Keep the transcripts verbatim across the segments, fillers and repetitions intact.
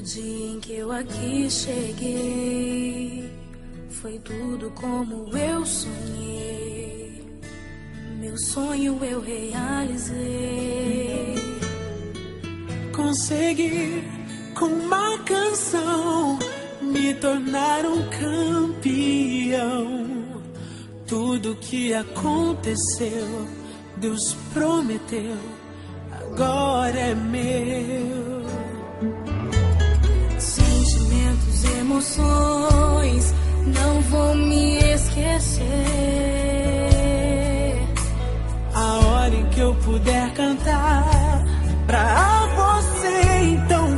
dia em que eu aqui cheguei, foi tudo como eu sonhei. Meu sonho eu realizei. Consegui com uma canção me tornar um campeão. Tudo que aconteceu, Deus prometeu, agora é meu. Sentimentos, emoções, não vou me esquecer. A hora em que eu puder cantar pra você então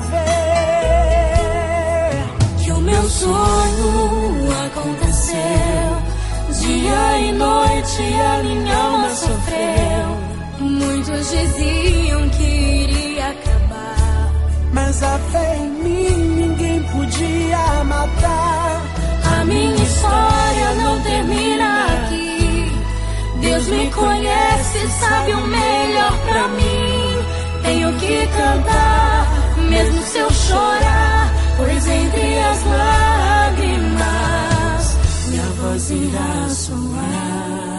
ver que o meu sonho aconteceu. Dia e noite a minha alma sofreu. Muitos diziam que iria acabar, mas a fé em mim ninguém podia matar. A minha história não termina aqui. Deus me conhece, sabe o melhor pra mim. Tenho que cantar, mesmo se eu chorar, pois entre as lágrimas minha voz irá soar.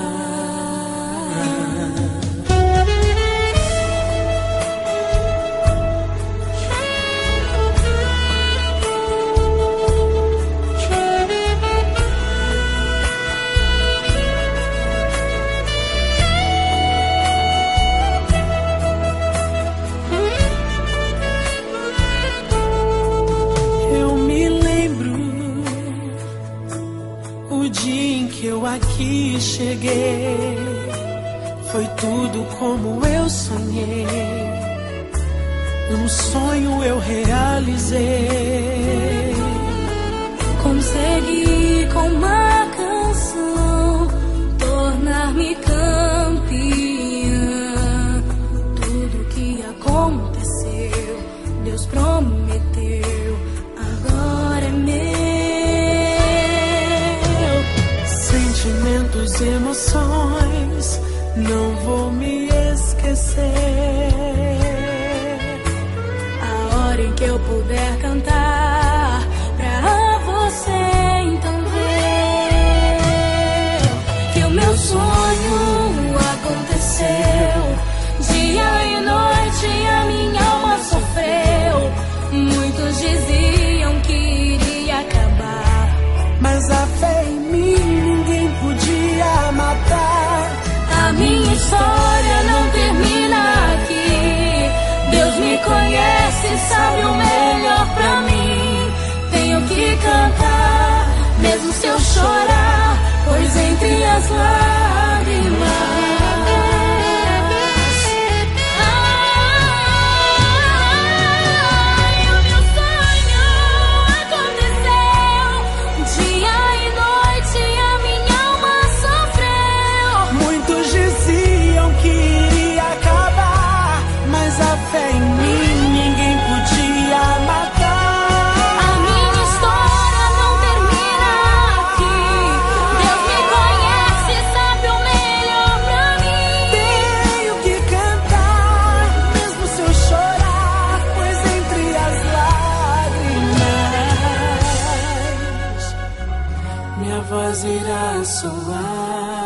O dia em que eu aqui cheguei, foi tudo como eu sonhei. Um sonho eu realizei. Consegui com uma canção tornar-me campeã. Tudo que aconteceu, Deus prometeu, agora é meu. Sentimentos, emoções, não vou me esquecer. A hora em que eu puder cantar pra você então ver que o meu sonho aconteceu. Dia e noite a minha alma sofreu. Muitos diziam que iria acabar, mas a fé em mim ninguém podia matar. A minha história não termina aqui. Deus me conhece, sabe o melhor pra mim. Tenho que cantar, mesmo se eu chorar, pois entre as lágrimas minha voz irá soar.